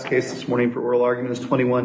case this morning for oral argument is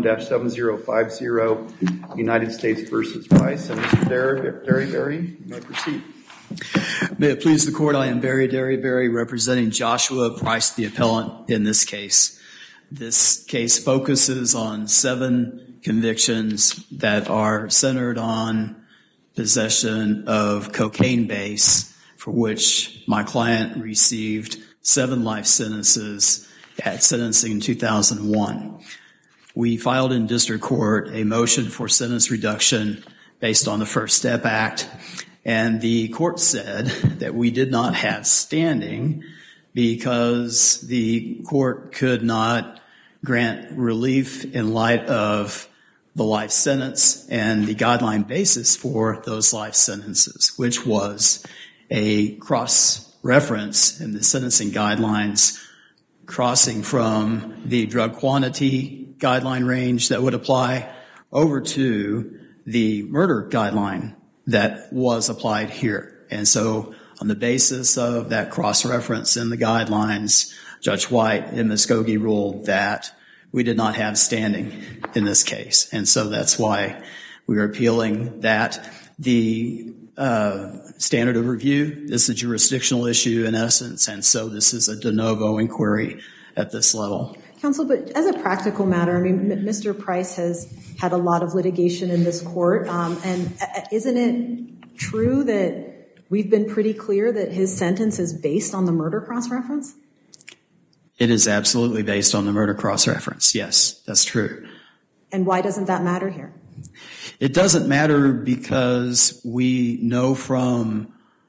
21-7050, United States v. Price. And Mr. Derryberry, you may proceed. May it please the Court, I am Barry Derryberry, representing Joshua Price, the appellant in this case. This case focuses on 7 convictions that are centered on possession of cocaine base, for which my client received 7 life sentences at sentencing in 2001. We filed in district court a motion for sentence reduction based on the First Step Act, and the court said that we did not have standing because the court could not grant relief in light of the life sentence and the guideline basis for those life sentences, which was a cross-reference in the sentencing guidelines crossing from the drug quantity guideline range that would apply over to the murder guideline that was applied here. And so on the basis of that cross-reference in the guidelines, Judge White in Muskogee ruled that we did not have standing in this case. And so that's why we are appealing that. The standard of review is a jurisdictional issue in essence, and so this is a de novo inquiry at this level. Counsel, but as a practical matter, I mean, Mr. Price has had a lot of litigation in this court, and isn't it true that we've been pretty clear that his sentence is based on the murder cross-reference? It is absolutely based on the murder cross-reference, yes, that's true. And why doesn't that matter here? It doesn't matter because we know from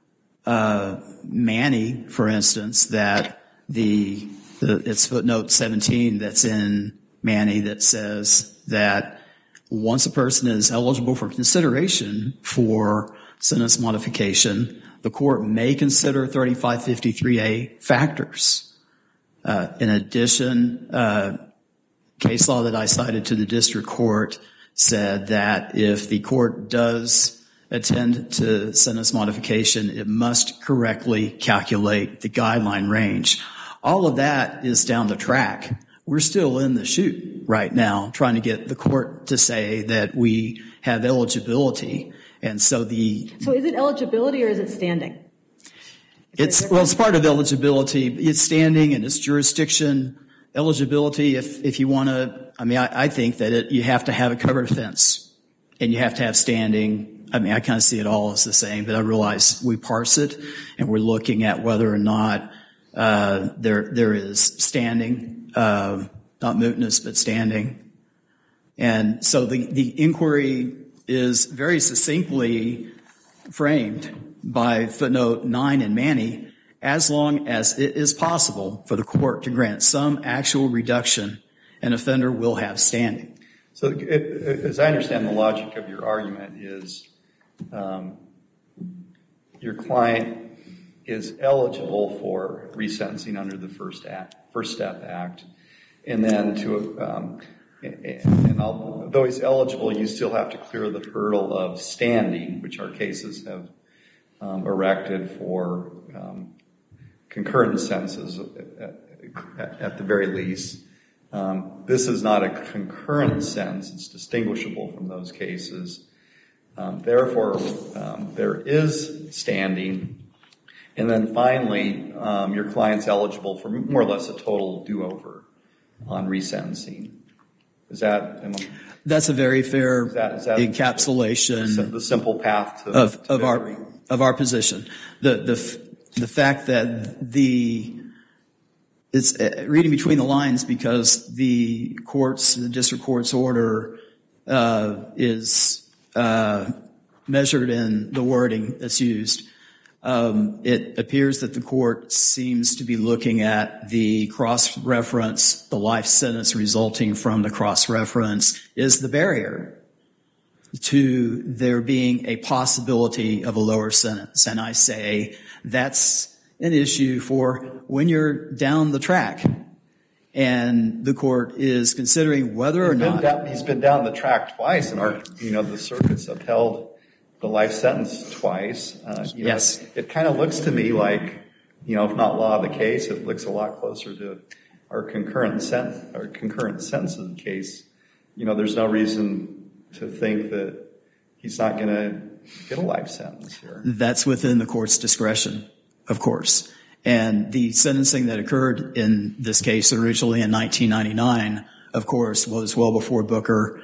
Manny, for instance, that it's footnote 17 that's in Manny that says that once a person is eligible for consideration for sentence modification, the court may consider 3553A factors. In addition, case law that I cited to the district court said that if the court does attend to sentence modification, it must correctly calculate the guideline range. All of that is down the track. We're still in the chute right now trying to get the court to say that we have eligibility. And so So is it eligibility or is it standing? It's part of eligibility. It's standing and it's jurisdiction. Eligibility, if you want to, I think that you have to have a covered offense and you have to have standing. I kind of see it all as the same, but I realize we parse it and we're looking at whether or not there is standing, not mootness, but standing. And so the inquiry is very succinctly framed by footnote 9 in Manny, as long as it is possible for the court to grant some actual reduction, an offender will have standing. So as I understand the logic of your argument is your client is eligible for resentencing under the First Step Act, and then although he's eligible, you still have to clear the hurdle of standing, which our cases have erected for concurrent sentences at the very least. This is not a concurrent sentence. It's distinguishable from those cases. Therefore, there is standing. And then finally, your client's eligible for more or less a total do-over on resentencing. That's a very fair encapsulation. The simple path of our position. The fact that it's reading between the lines because the district court's order is measured in the wording that's used. It appears that the court seems to be looking at the cross-reference, the life sentence resulting from the cross-reference is the barrier to there being a possibility of a lower sentence. And I say that's an issue for when you're down the track and the court is considering whether or not. He's been down the track twice, and the circuits upheld the life sentence twice. Yes. It kind of looks to me like, if not law of the case, it looks a lot closer to our concurrent sentences case, there's no reason to think that he's not going to get a life sentence here. That's within the court's discretion, of course. And the sentencing that occurred in this case originally in 1999, of course, was well before Booker.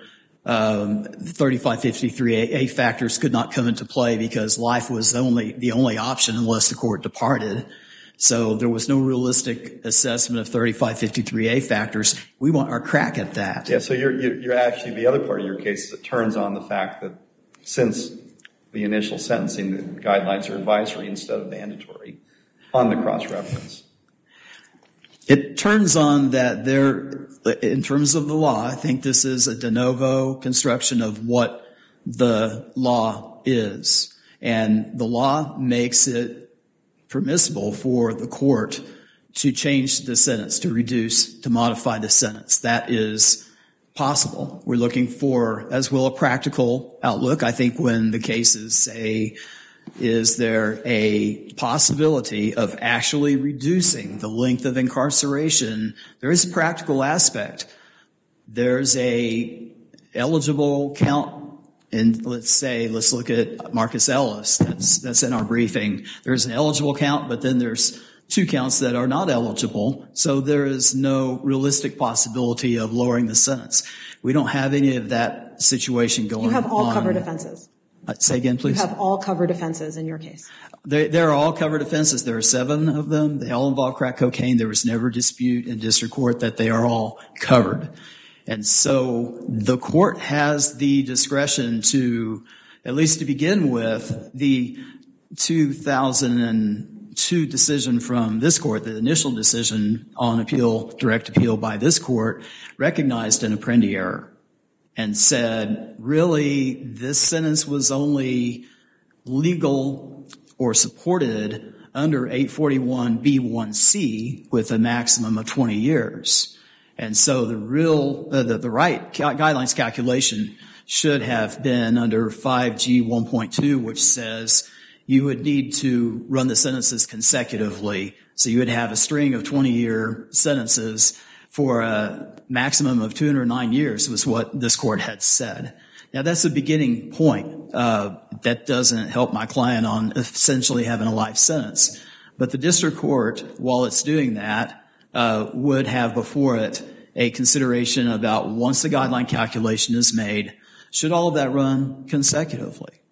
3553A factors could not come into play because life was the only option unless the court departed. So there was no realistic assessment of 3553A factors. We want our crack at that. Yeah, so you're actually, the other part of your case is it turns on the fact that since the initial sentencing, the guidelines are advisory instead of mandatory on the cross-reference. It turns on that in terms of the law, I think this is a de novo construction of what the law is. And the law makes it permissible for the court to change the sentence, to modify the sentence. That is possible. We're looking for, as well, a practical outlook. I think when the cases say, is there a possibility of actually reducing the length of incarceration, there is a practical aspect. There's a eligible count, and let's look at Marcus Ellis. That's in our briefing. There's an eligible count, but then there's 2 counts that are not eligible. So there is no realistic possibility of lowering the sentence. We don't have any of that situation going on. You have all covered offenses. Say again, please. You have all covered offenses in your case. There are all covered offenses. There are 7 of them. They all involve crack cocaine. There was never dispute in district court that they are all covered. And so the court has the discretion to, at least to begin with, the 2002 decision from this court, the initial decision on appeal, direct appeal by this court, recognized an Apprendi error and said, really, this sentence was only legal or supported under 841B1C with a maximum of 20 years. And so the right guidelines calculation should have been under 5G 1.2, which says you would need to run the sentences consecutively. So you would have a string of 20-year sentences for a maximum of 209 years was what this court had said. Now, that's a beginning point. That doesn't help my client on essentially having a life sentence. But the district court, while it's doing that, would have before it a consideration about once the guideline calculation is made, should all of that run consecutively?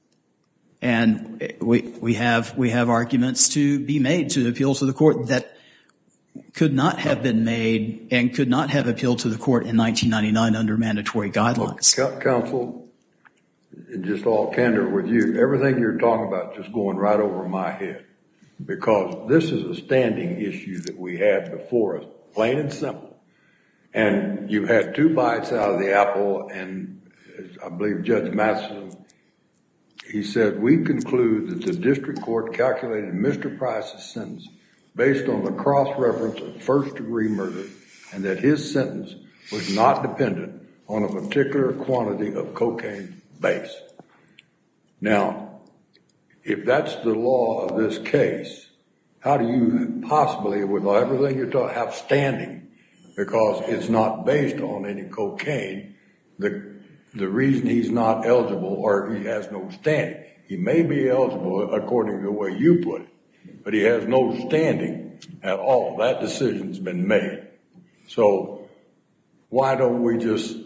And we have arguments to be made to appeal to the court that could not have been made and could not have appealed to the court in 1999 under mandatory guidelines. Counsel, just all candor with you, everything you're talking about just going right over my head, because this is a standing issue that we had before us, plain and simple. And you had 2 bites out of the apple, and I believe Judge Matheson, he said, we conclude that the district court calculated Mr. Price's sentence based on the cross-reference of first-degree murder, and that his sentence was not dependent on a particular quantity of cocaine base. Now, if that's the law of this case, how do you possibly, with everything you're talking, have standing? Because it's not based on any cocaine. The reason he's not eligible, or he has no standing, he may be eligible according to the way you put it, but he has no standing at all. That decision's been made. So why don't we just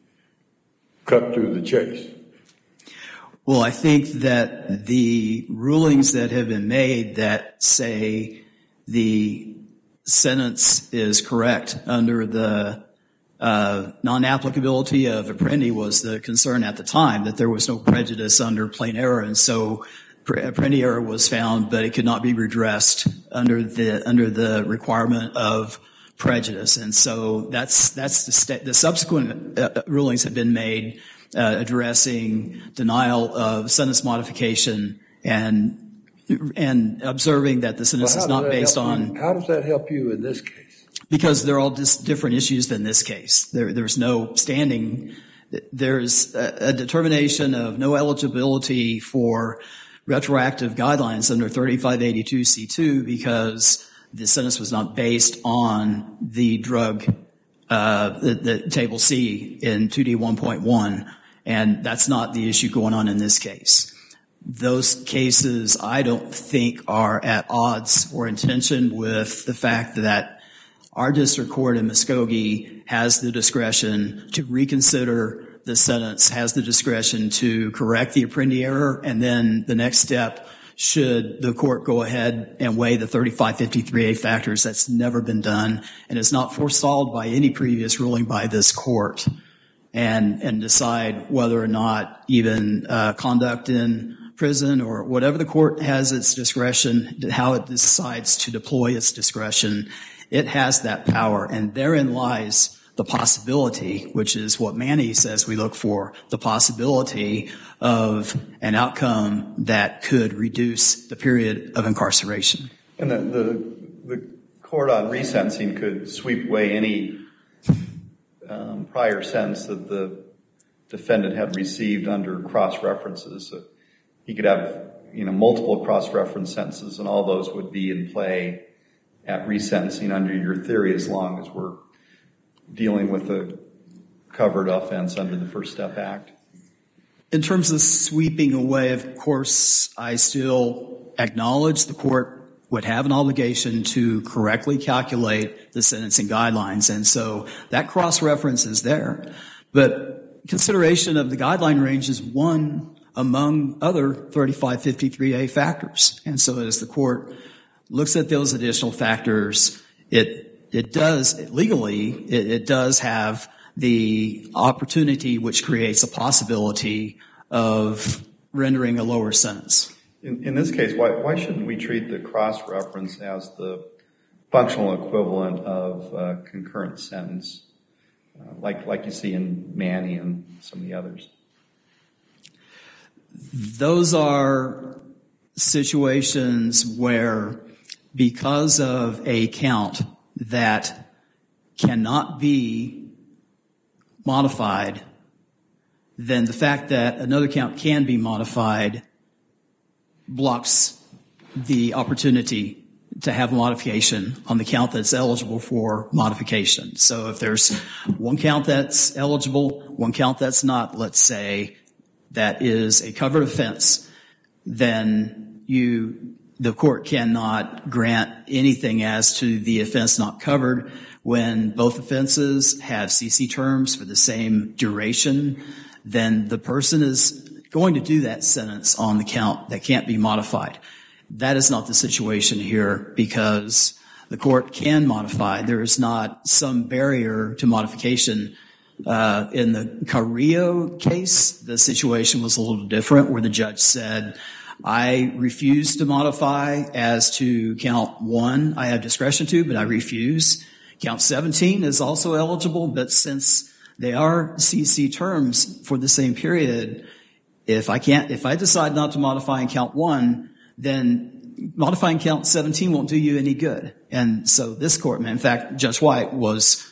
cut through the chase? Well, I think that the rulings that have been made that say the sentence is correct under the non-applicability of Apprendi was the concern at the time, that there was no prejudice under plain error, and so Apprendi error was found, but it could not be redressed under the requirement of prejudice. And so that's the subsequent rulings have been made addressing denial of sentence modification and observing that the sentence is not based on. How does that help you in this case? Because they're all just different issues than this case. There's no standing. There's a determination of no eligibility for retroactive guidelines under 3582C2 because the sentence was not based on the drug, the Table C in 2D1.1, and that's not the issue going on in this case. Those cases, I don't think, are at odds or in tension with the fact that our district court in Muskogee has the discretion to reconsider the sentence, has the discretion to correct the Apprendi error, and then the next step, should the court go ahead and weigh the 3553A factors. That's never been done and is not forestalled by any previous ruling by this court, and decide whether or not even conduct in prison or whatever the court has its discretion, how it decides to deploy its discretion, it has that power. And therein lies the possibility, which is what Manny says we look for, the possibility of an outcome that could reduce the period of incarceration. And the court on resentencing could sweep away any prior sentence that the defendant had received under cross-references. So he could have, multiple cross-reference sentences, and all those would be in play at resentencing under your theory, as long as we're dealing with a covered offense under the First Step Act. In terms of sweeping away, of course, I still acknowledge the court would have an obligation to correctly calculate the sentencing guidelines, and so that cross-reference is there. But consideration of the guideline range is one among other 3553A factors. And so as the court looks at those additional factors, it does have the opportunity, which creates a possibility of rendering a lower sentence. In this case, why shouldn't we treat the cross-reference as the functional equivalent of concurrent sentence, like you see in Manny and some of the others? Those are situations where, because of a count that cannot be modified, then the fact that another count can be modified blocks the opportunity to have modification on the count that's eligible for modification. So if there's one count that's eligible, one count that's not, let's say, that is a covered offense, then the court cannot grant anything as to the offense not covered when both offenses have CC terms for the same duration. Then the person is going to do that sentence on the count that can't be modified. That is not the situation here, because the court can modify. There is not some barrier to modification. In the Carrillo case, the situation was a little different, where the judge said, I refuse to modify as to count 1. I have discretion to, but I refuse. Count 17 is also eligible, but since they are CC terms for the same period, if I decide not to modify in count 1, then modifying count 17 won't do you any good. And so this court, in fact, Judge White was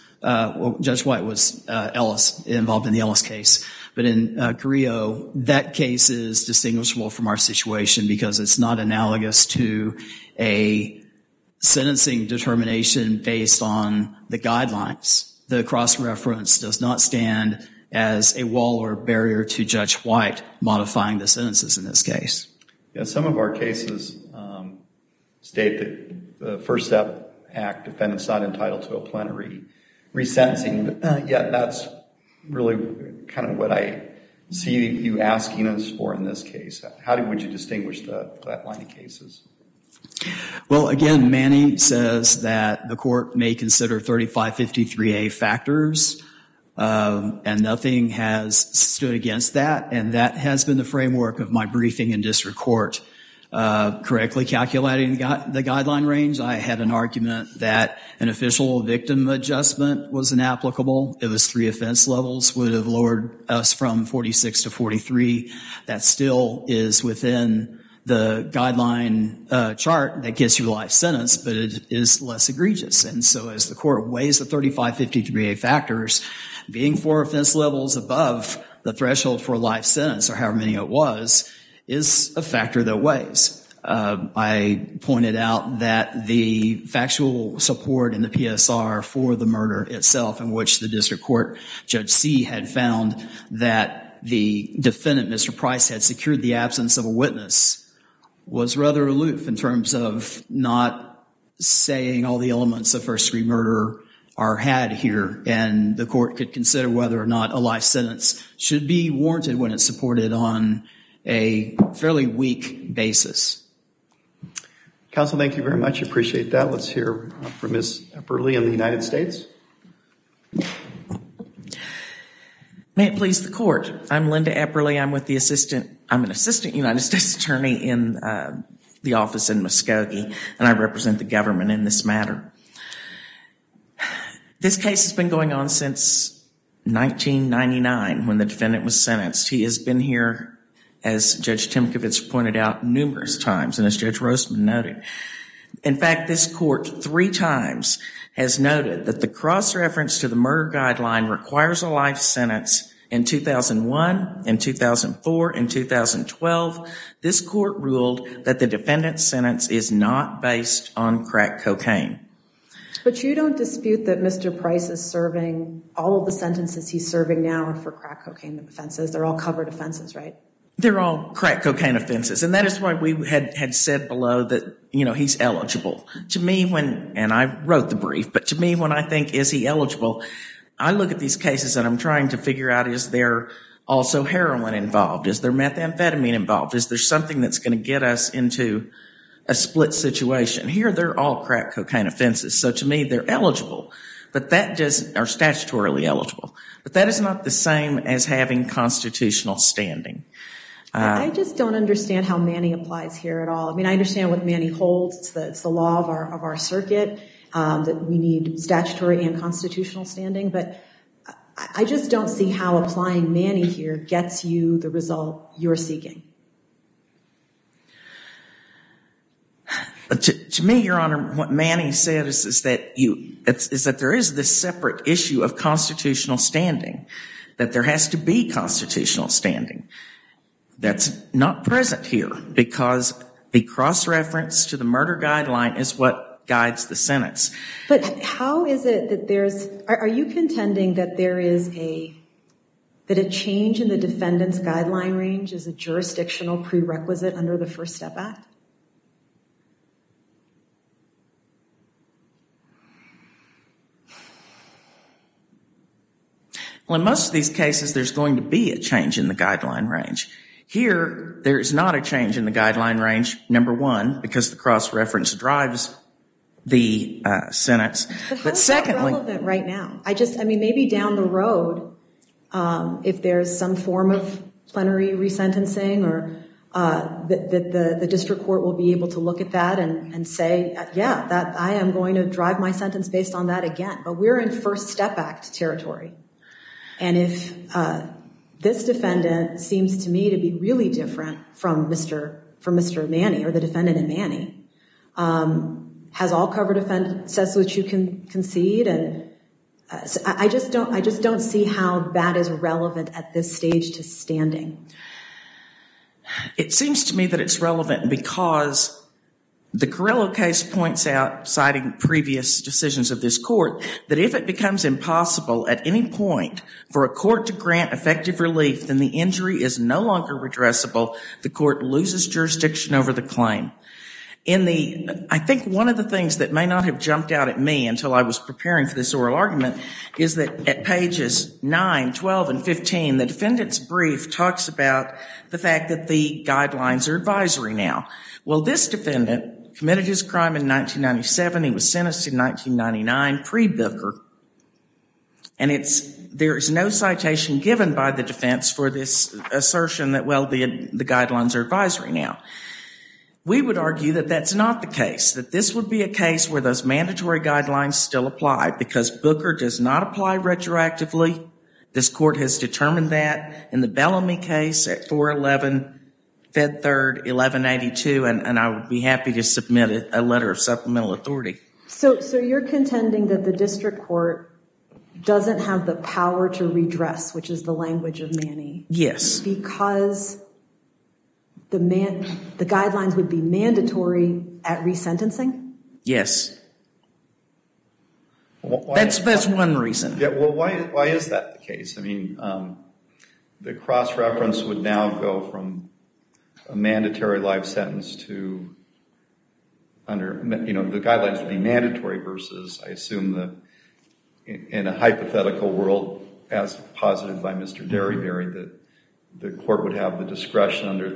Ellis, involved in the Ellis case. But in Carrillo, that case is distinguishable from our situation because it's not analogous to a sentencing determination based on the guidelines. The cross-reference does not stand as a wall or barrier to Judge White modifying the sentences in this case. Yeah, some of our cases state that the First Step Act defendant's not entitled to a plenary resentencing, yet that's really kind of what I see you asking us for in this case. How would you distinguish that line of cases? Well, again, Manny says that the court may consider 3553A factors, and nothing has stood against that, and that has been the framework of my briefing in district court. Correctly calculating the guideline range, I had an argument that an official victim adjustment was inapplicable. It was 3 offense levels, would have lowered us from 46 to 43. That still is within the guideline chart that gets you a life sentence, but it is less egregious. And so as the court weighs the 3553A factors, being 4 offense levels above the threshold for a life sentence, or however many it was, is a factor that weighs. I pointed out that the factual support in the PSR for the murder itself, in which the district court Judge C had found that the defendant, Mr. Price, had secured the absence of a witness, was rather aloof in terms of not saying all the elements of first-degree murder are had here, and the court could consider whether or not a life sentence should be warranted when it's supported on a fairly weak basis. Counsel, thank you very much. Appreciate that. Let's hear from Ms. Epperly in the United States. May it please the court. I'm Linda Epperly. I'm an assistant United States attorney in the office in Muskogee, and I represent the government in this matter. This case has been going on since 1999 when the defendant was sentenced. He has been here, as Judge Timkovich pointed out, numerous times, and as Judge Roseman noted. In fact, this court 3 times has noted that the cross-reference to the murder guideline requires a life sentence. In 2001, in 2004, in 2012, this court ruled that the defendant's sentence is not based on crack cocaine. But you don't dispute that Mr. Price is serving, all of the sentences he's serving now are for crack cocaine offenses. They're all covered offenses, right? They're all crack cocaine offenses, and that is why we had said below that, he's eligible. To me, and I wrote the brief, but to me, when I think, is he eligible, I look at these cases and I'm trying to figure out, is there also heroin involved? Is there methamphetamine involved? Is there something that's going to get us into a split situation? Here, they're all crack cocaine offenses, so to me, they're eligible, but are statutorily eligible. But that is not the same as having constitutional standing. I just don't understand how Manny applies here at all. I mean, I understand what Manny holds. It's the law of our circuit, that we need statutory and constitutional standing, but I just don't see how applying Manny here gets you the result you're seeking. To me, Your Honor, what Manny said is that there is this separate issue of constitutional standing, that there has to be constitutional standing. That's not present here because the cross-reference to the murder guideline is what guides the sentence. But how is it that are you contending that that a change in the defendant's guideline range is a jurisdictional prerequisite under the First Step Act? Well, in most of these cases, there's going to be a change in the guideline range. Here, there is not a change in the guideline range, number one, because the cross-reference drives the sentence. But secondly, how is that relevant right now? Maybe down the road, if there's some form of plenary resentencing or that the district court will be able to look at that and say, that I am going to drive my sentence based on that again. But we're in First Step Act territory. And if this defendant seems to me to be really different from Mr. Manny, or the defendant in Manny, has all covered offenses which you can concede, and so I just don't see how that is relevant at this stage to standing. It seems to me that it's relevant because the Carrillo case points out, citing previous decisions of this court, that if it becomes impossible at any point for a court to grant effective relief, then the injury is no longer redressable. The court loses jurisdiction over the claim. I think one of the things that may not have jumped out at me until I was preparing for this oral argument is that at pages 9, 12, and 15, the defendant's brief talks about the fact that the guidelines are advisory now. Well, this defendant committed his crime in 1997. He was sentenced in 1999, pre-Booker. And there is no citation given by the defense for this assertion that, the guidelines are advisory now. We would argue that that's not the case, that this would be a case where those mandatory guidelines still apply because Booker does not apply retroactively. This court has determined that in the Bellamy case at 411 Fed 3rd 1182, and I would be happy to submit a letter of supplemental authority. So you're contending that the district court doesn't have the power to redress, which is the language of Manny? Yes. Because the guidelines would be mandatory at resentencing? Yes. That's one reason. Yeah, well, why is that the case? I mean, the cross-reference would now go from a mandatory life sentence to the guidelines would be mandatory versus, I assume, in a hypothetical world, as posited by Mr. Derryberry, that the court would have the discretion under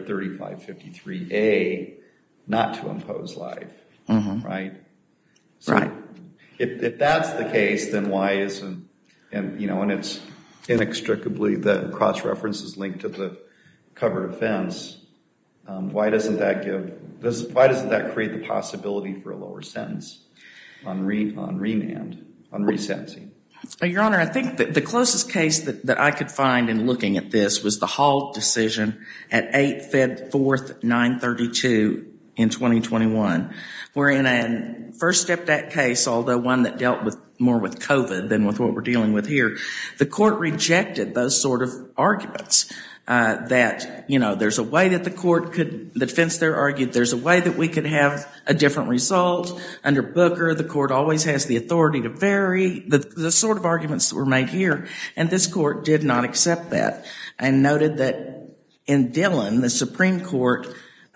3553A not to impose life, right? So right. If that's the case, then why isn't, and it's inextricably, the cross-reference is linked to the covered offense, why doesn't that create the possibility for a lower sentence on remand, on resentencing? Your Honor, I think that the closest case that I could find in looking at this was the Hall decision at 8 Fed 4th 932 in 2021, where in a First Step Act case, although one that dealt more with COVID than with what we're dealing with here, the court rejected those sort of arguments. That, there's a way that the defense there argued, there's a way that we could have a different result. Under Booker, the court always has the authority to vary, the sort of arguments that were made here. And this court did not accept that and noted that in Dillon, the Supreme Court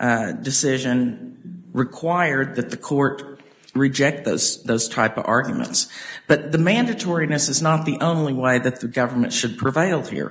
decision required that the court reject those type of arguments. But the mandatoriness is not the only way that the government should prevail here.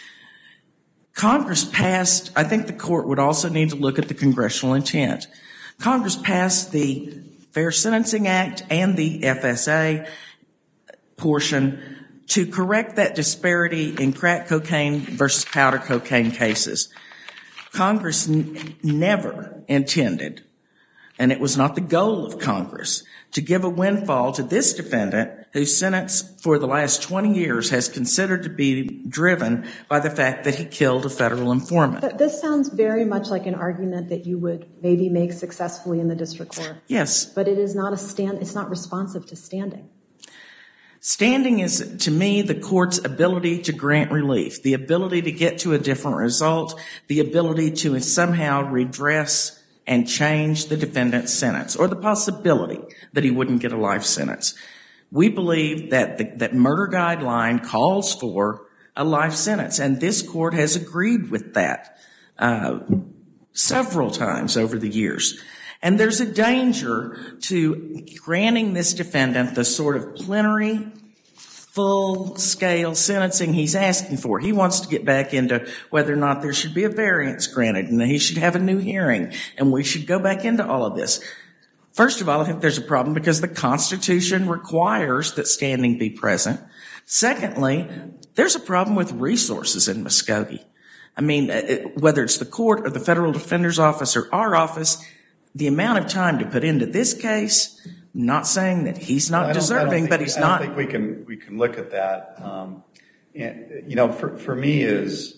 Congress passed, I think the court would also need to look at the congressional intent. Congress passed the Fair Sentencing Act and the FSA portion to correct that disparity in crack cocaine versus powder cocaine cases. Congress never intended, and it was not the goal of Congress, to give a windfall to this defendant whose sentence for the last 20 years has considered to be driven by the fact that he killed a federal informant. But this sounds very much like an argument that you would maybe make successfully in the district court. Yes. But it is not it's not responsive to standing. Standing is, to me, the court's ability to grant relief, the ability to get to a different result, the ability to somehow redress and change the defendant's sentence, or the possibility that he wouldn't get a life sentence. We believe that that murder guideline calls for a life sentence, and this court has agreed with that several times over the years. And there's a danger to granting this defendant the sort of plenary, full-scale sentencing he's asking for. He wants to get back into whether or not there should be a variance granted and that he should have a new hearing and we should go back into all of this. First of all, I think there's a problem because the Constitution requires that standing be present. Secondly, there's a problem with resources in Muskogee. I mean, whether it's the court or the Federal Defender's Office or our office, the amount of time to put into this case, not saying that he's not deserving, but he's not. I don't think we can look at that. For me is,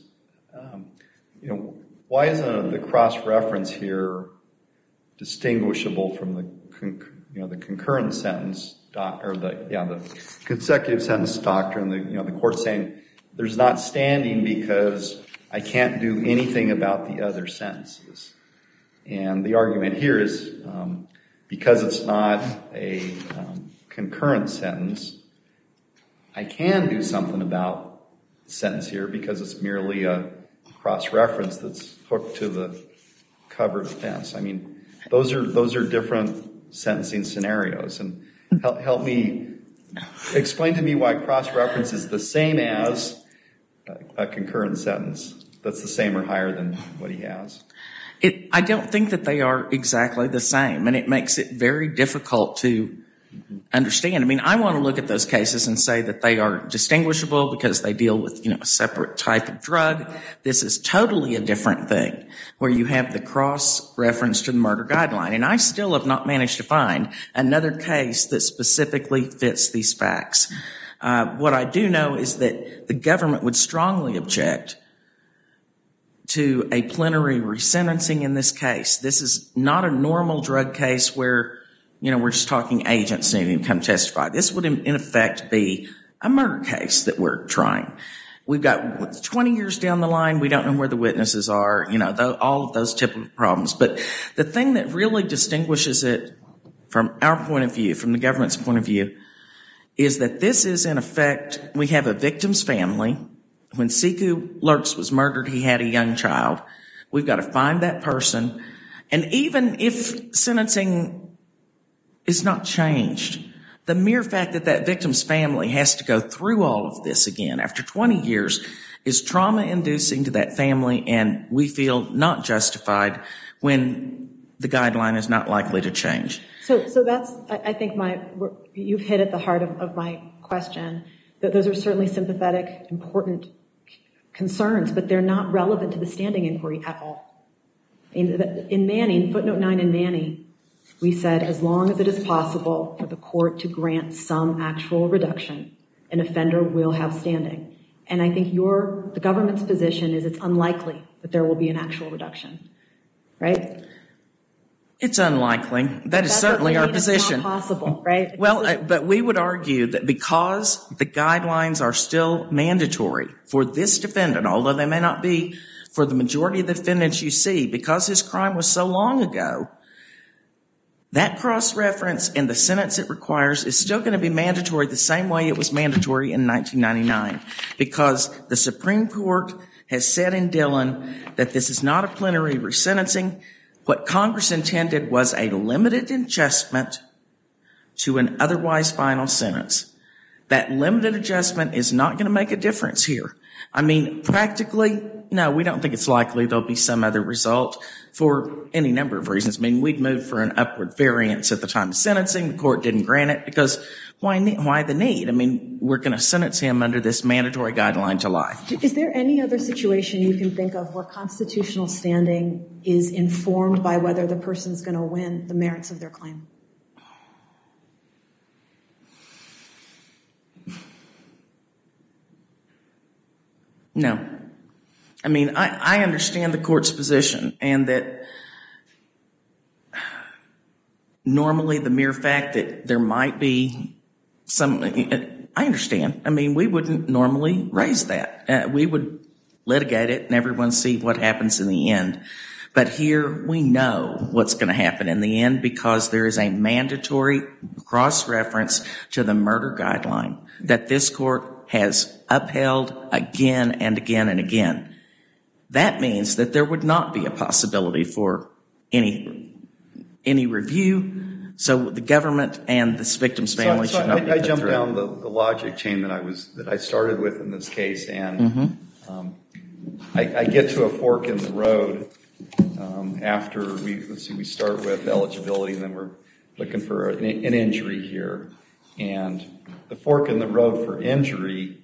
why isn't the cross-reference here distinguishable from the concurrent sentence or the consecutive sentence doctrine? The court saying there's not standing because I can't do anything about the other sentences. And the argument here is because it's not a concurrent sentence, I can do something about the sentence here because it's merely a cross-reference that's hooked to the covered offense. I mean, those are different sentencing scenarios. And help me explain to me why cross-reference is the same as a concurrent sentence that's the same or higher than what he has. I don't think that they are exactly the same, and it makes it very difficult to understand. I mean, I want to look at those cases and say that they are distinguishable because they deal with, a separate type of drug. This is totally a different thing where you have the cross-reference to the murder guideline. And I still have not managed to find another case that specifically fits these facts. What I do know is that the government would strongly object to a plenary resentencing in this case. This is not a normal drug case where, we're just talking agents needing to come testify. This would, in effect, be a murder case that we're trying. we've got 20 years down the line, we don't know where the witnesses are, all of those typical problems. But the thing that really distinguishes it from our point of view, from the government's point of view, is that this is, in effect, we have a victim's family. When Siku Lurks was murdered, he had a young child. We've got to find that person. And even if sentencing is not changed, the mere fact that that victim's family has to go through all of this again after 20 years is trauma-inducing to that family, and we feel not justified when the guideline is not likely to change. So that's, I think, you've hit at the heart of my question, that those are certainly sympathetic, important concerns, but they're not relevant to the standing inquiry at all. In Manning, footnote 9 in Manning, we said as long as it is possible for the court to grant some actual reduction, an offender will have standing. And I think the government's position is it's unlikely that there will be an actual reduction, right? It's unlikely. That is certainly our position. It's not possible, right? Well, but we would argue that because the guidelines are still mandatory for this defendant, although they may not be for the majority of the defendants you see, because his crime was so long ago, that cross-reference and the sentence it requires is still going to be mandatory the same way it was mandatory in 1999, because the Supreme Court has said in Dillon that this is not a plenary resentencing. What Congress intended was a limited adjustment to an otherwise final sentence. That limited adjustment is not going to make a difference here. I mean, practically, no, we don't think it's likely there'll be some other result for any number of reasons. I mean, we'd moved for an upward variance at the time of sentencing. The court didn't grant it because why the need? I mean, we're going to sentence him under this mandatory guideline to life. Is there any other situation you can think of where constitutional standing is informed by whether the person's going to win the merits of their claim? No. I mean, I understand the court's position, and that normally the mere fact that there might be some, I understand. I mean, we wouldn't normally raise that. We would litigate it and everyone see what happens in the end. But here we know what's going to happen in the end because there is a mandatory cross-reference to the murder guideline that this court has upheld again and again and again. That means that there would not be a possibility for any review. So the government and this victim's family should not be put through. I jumped down the logic chain that I started with in this case, and I get to a fork in the road after we start with eligibility, and then we're looking for an injury here, and the fork in the road for injury.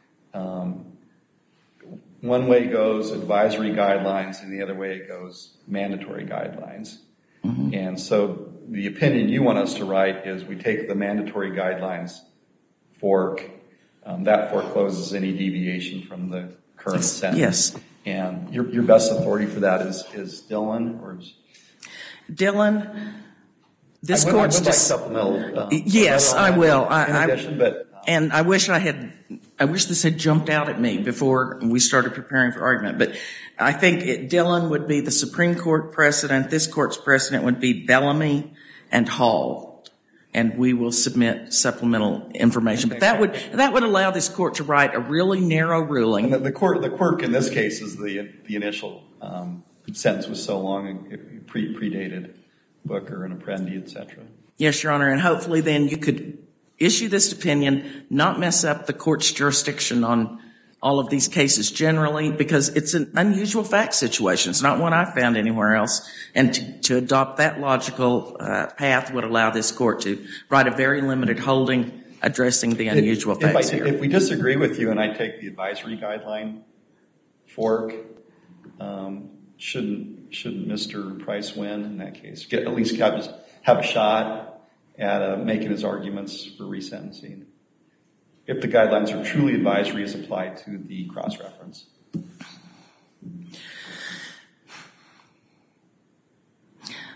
One way goes advisory guidelines, and the other way it goes mandatory guidelines. And so the opinion you want us to write is we take the mandatory guidelines fork. That forecloses any deviation from the current sentence. Yes. And your best authority for that is Dillon? Dillon, this court's like supplemental. Yes, I will. In addition, and I wish this had jumped out at me before we started preparing for argument. But I think Dillon would be the Supreme Court precedent. This court's precedent would be Bellamy and Hall. And we will submit supplemental information. But that would allow this court to write a really narrow ruling. And the quirk in this case is the initial sentence was so long, it predated Booker and Apprendi, et cetera. Yes, Your Honor. And hopefully then you could issue this opinion, not mess up the court's jurisdiction on all of these cases generally, because it's an unusual fact situation. It's not one I've found anywhere else. And to adopt that logical path would allow this court to write a very limited holding addressing the unusual facts here. If we disagree with you and I take the advisory guideline fork, shouldn't Mr. Price win in that case? At least have a shot at making his arguments for resentencing, if the guidelines are truly advisory as applied to the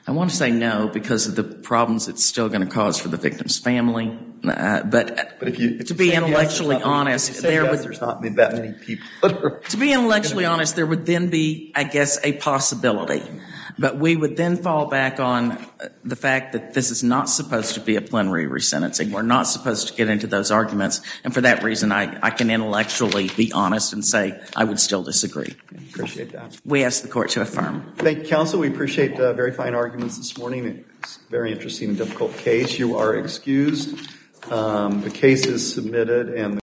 I want to say no because of the problems it's still going to cause for the victim's family. But if you to be intellectually honest, there's not that many people that are. To be intellectually honest, there would then be, I guess, a possibility. But we would then fall back on the fact that this is not supposed to be a plenary resentencing. We're not supposed to get into those arguments. And for that reason, I can intellectually be honest and say I would still disagree. Appreciate that. We ask the court to affirm. Thank you, counsel. We appreciate very fine arguments this morning. It's a very interesting and difficult case. You are excused. The case is submitted and